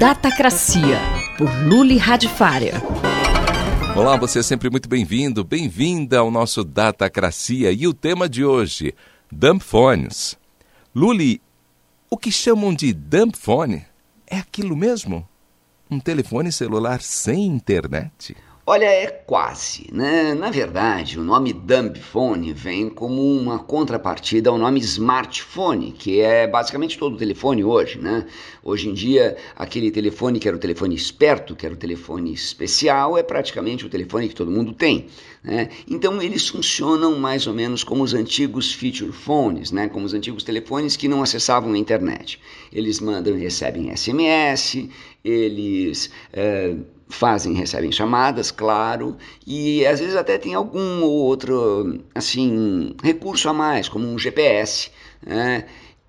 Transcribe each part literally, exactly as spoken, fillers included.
Datacracia, por Luli Radifária. Olá, você é sempre muito bem-vindo, bem-vinda ao nosso Datacracia. E o tema de hoje, dumb phones. Luli, o que chamam de dumb phone é aquilo mesmo? Um telefone celular sem internet? Olha, é quase, né? Na verdade, o nome dumb phone vem como uma contrapartida ao nome smartphone, que é basicamente todo o telefone hoje, né? Hoje em dia, aquele telefone que era o telefone esperto, que era o telefone especial, é praticamente o telefone que todo mundo tem, né? Então, eles funcionam mais ou menos como os antigos feature phones, né? Como os antigos telefones que não acessavam a internet. Eles mandam e recebem S M S, eles... É, fazem, recebem chamadas, claro, e às vezes até tem algum ou outro, assim, recurso a mais, como um G P S, né?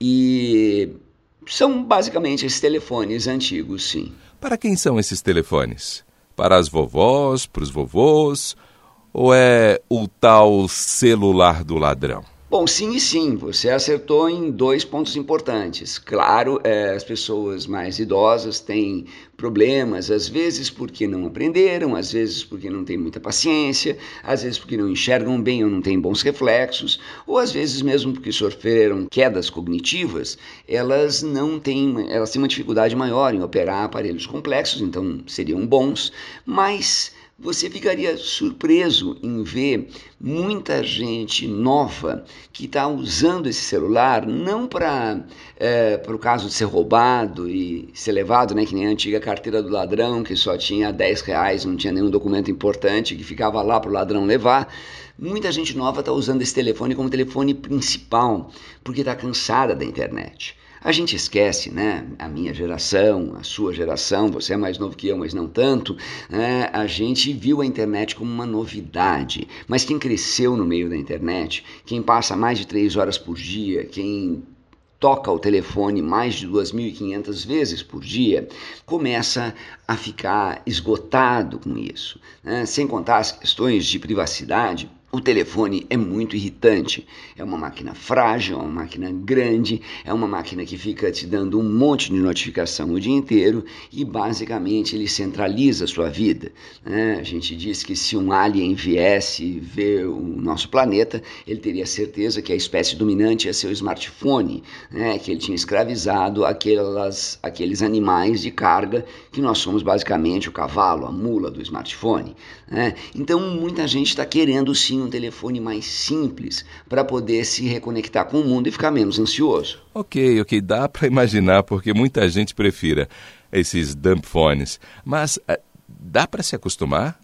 E são basicamente esses telefones antigos, sim. Para quem são esses telefones? Para as vovós, para os vovôs, ou é o tal celular do ladrão? Bom, sim e sim, você acertou em dois pontos importantes. Claro, é, as pessoas mais idosas têm problemas, às vezes porque não aprenderam, às vezes porque não têm muita paciência, às vezes porque não enxergam bem ou não têm bons reflexos, ou às vezes mesmo porque sofreram quedas cognitivas, elas não têm, elas têm uma dificuldade maior em operar aparelhos complexos, então seriam bons, mas... você ficaria surpreso em ver muita gente nova que está usando esse celular não para é, para o caso de ser roubado e ser levado, né, que nem a antiga carteira do ladrão, que só tinha dez reais, não tinha nenhum documento importante, que ficava lá para o ladrão levar. Muita gente nova está usando esse telefone como telefone principal, porque está cansada da internet. A gente esquece, né? A minha geração, a sua geração, você é mais novo que eu, mas não tanto, né? A gente viu a internet como uma novidade, mas quem cresceu no meio da internet, quem passa mais de três horas por dia, quem toca o telefone mais de duas mil e quinhentas vezes por dia, começa a ficar esgotado com isso, né? Sem contar as questões de privacidade. O telefone é muito irritante, é uma máquina frágil, é uma máquina grande, é uma máquina que fica te dando um monte de notificação o dia inteiro e basicamente ele centraliza a sua vida, né? A gente diz que se um alien viesse ver o nosso planeta, ele teria certeza que a espécie dominante ia ser o smartphone, né? Que ele tinha escravizado aquelas, aqueles animais de carga que nós somos basicamente o cavalo, a mula do smartphone, né? Então muita gente está querendo sim um telefone mais simples para poder se reconectar com o mundo e ficar menos ansioso. Ok, ok, dá para imaginar porque muita gente prefira esses dumb phones, mas uh, dá para se acostumar?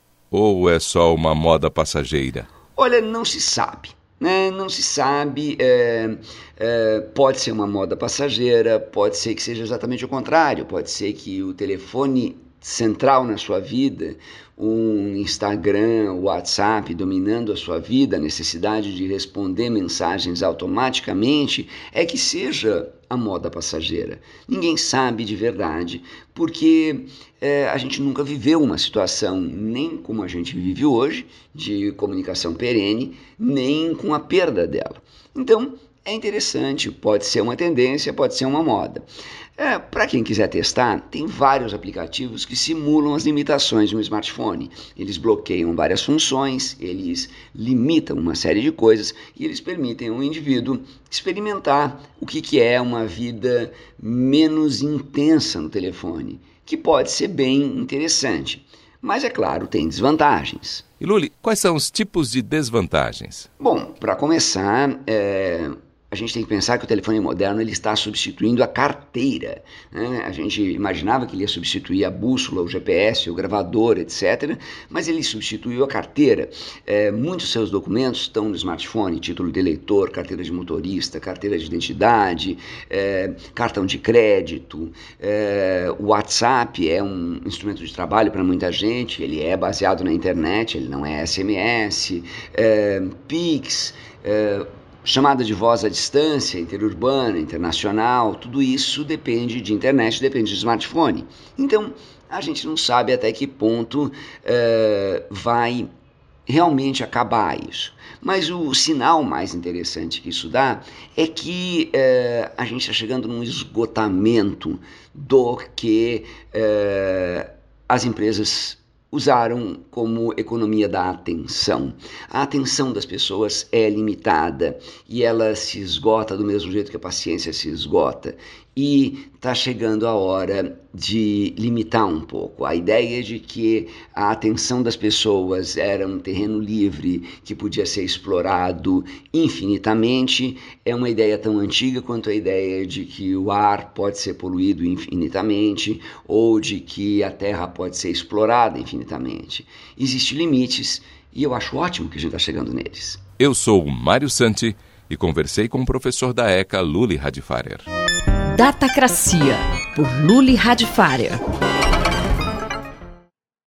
Ou é só uma moda passageira? Olha, não se sabe. Né? Não se sabe, é, é, pode ser uma moda passageira, pode ser que seja exatamente o contrário, pode ser que o telefone central na sua vida, um Instagram, WhatsApp dominando a sua vida, a necessidade de responder mensagens automaticamente, é que seja a moda passageira. Ninguém sabe de verdade, porque é, a gente nunca viveu uma situação, nem como a gente vive hoje, de comunicação perene, nem com a perda dela. Então, é interessante, pode ser uma tendência, pode ser uma moda. É, para quem quiser testar, tem vários aplicativos que simulam as limitações de um smartphone. Eles bloqueiam várias funções, eles limitam uma série de coisas e eles permitem ao indivíduo experimentar o que, que é uma vida menos intensa no telefone, que pode ser bem interessante. Mas, é claro, tem desvantagens. E Luli, quais são os tipos de desvantagens? Bom, para começar, é... a gente tem que pensar que o telefone moderno ele está substituindo a carteira, né? A gente imaginava que ele ia substituir a bússola, o G P S, o gravador, etcétera, mas ele substituiu a carteira. É, muitos seus documentos estão no smartphone, título de eleitor, carteira de motorista, carteira de identidade, é, cartão de crédito. É, o WhatsApp é um instrumento de trabalho para muita gente, ele é baseado na internet, ele não é S M S, é, Pix, é, chamada de voz à distância, interurbana, internacional, tudo isso depende de internet, depende de smartphone. Então, a gente não sabe até que ponto uh, vai realmente acabar isso. Mas o sinal mais interessante que isso dá é que é, a gente está chegando num esgotamento do que é, as empresas usaram como economia da atenção. A atenção das pessoas é limitada e ela se esgota do mesmo jeito que a paciência se esgota. E está chegando a hora de limitar um pouco. A ideia de que a atenção das pessoas era um terreno livre que podia ser explorado infinitamente é uma ideia tão antiga quanto a ideia de que o ar pode ser poluído infinitamente ou de que a terra pode ser explorada infinitamente. Existem limites e eu acho ótimo que a gente está chegando neles. Eu sou o Mário Santi e conversei com o professor da ECA, Luli Radifárer. Datacracia, por Luli Radifárer.